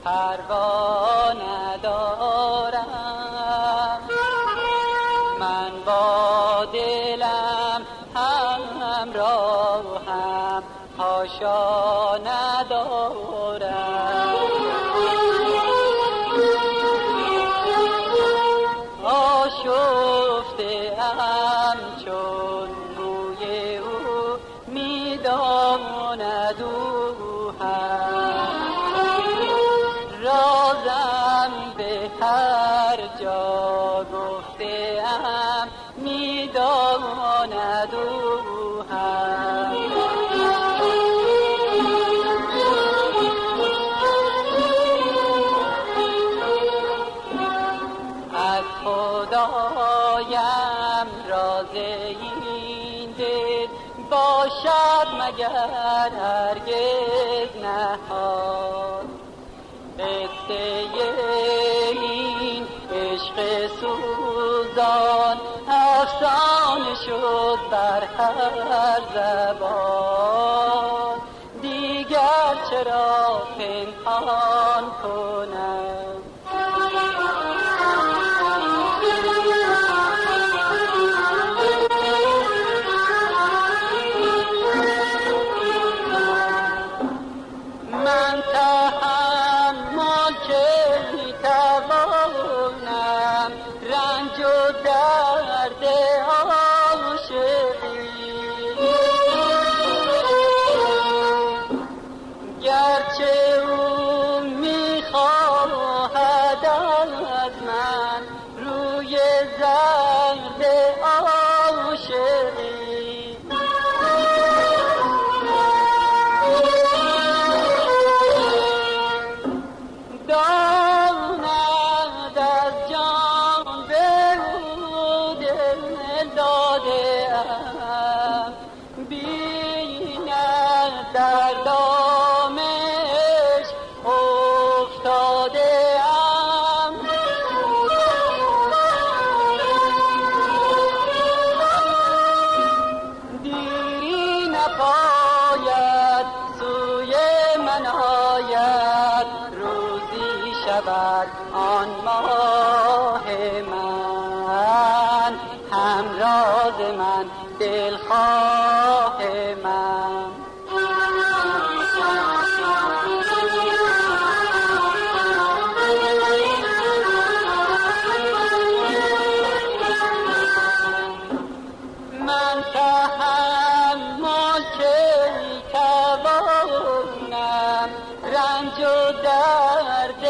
پروا ندارم، من با دلم همراهم، حاشا ندارم. آشفته ام چون بوی او میداند او هم، رازم به هر جا گفته ام میداند او هم. از خدایم راز این دل باشد مگر هرگز نهاد، قصه این عشق سوزان افسانه شد بر هر زبان، دیگر چرا پنهان کنم؟ من تحمل که میتوانم رنج و درد عاشقی، گرچه او میخواهد از من روی زرد عاشقی. داند از جان به او دل داده ام، بیند در دامش افتاده ام. دیری نپاید سوی من آید، روزی شود آن ماه من، همراز من دلخواه من. من تحمل که میتوانم رنج و درد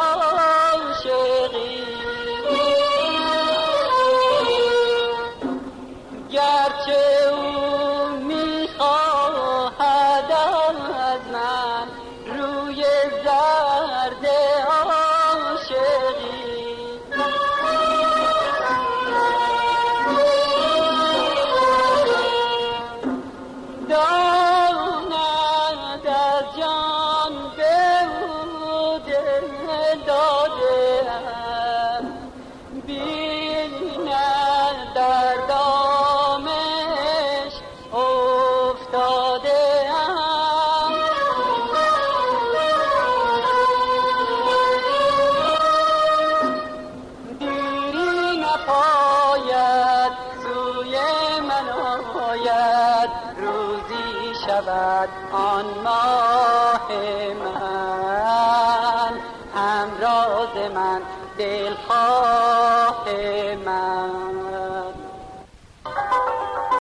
عاشقی، گرچه او میخواهد از من روی زرد عاشقی. داند از جان به او دل داده ام، بیند در دامش افتاده ام. دیری نپاید سوی من آید، روزی شود آن ماه من، همراز من دلخواه من.